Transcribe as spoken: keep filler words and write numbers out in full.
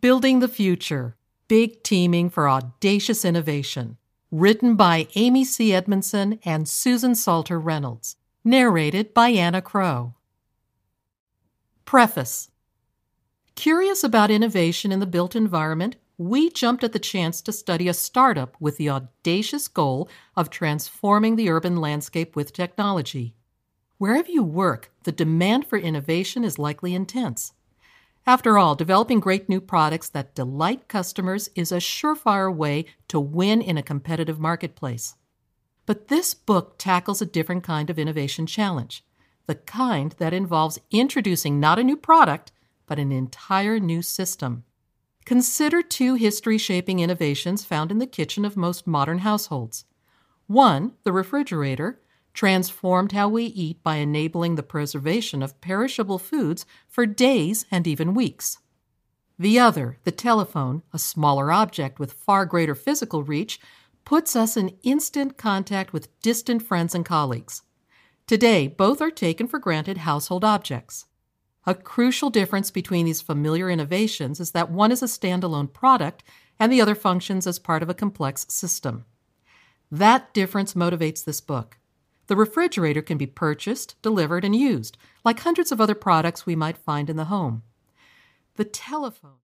Building the Future, Big Teaming for Audacious Innovation, written by Amy C. Edmondson and Susan Salter Reynolds, narrated by Anna Crow. Preface. Curious about innovation in the built environment, we jumped at the chance to study a startup with the audacious goal of transforming the urban landscape with technology. Wherever you work, the demand for innovation is likely intense. After all, developing great new products that delight customers is a surefire way to win in a competitive marketplace. But this book tackles a different kind of innovation challenge, the kind that involves introducing not a new product, but an entire new system. Consider two history-shaping innovations found in the kitchen of most modern households. One, the refrigerator, transformed how we eat by enabling the preservation of perishable foods for days and even weeks. The other, the telephone, a smaller object with far greater physical reach, puts us in instant contact with distant friends and colleagues. Today, both are taken for granted household objects. A crucial difference between these familiar innovations is that one is a standalone product and the other functions as part of a complex system. That difference motivates this book. The refrigerator can be purchased, delivered, and used, like hundreds of other products we might find in the home. The telephone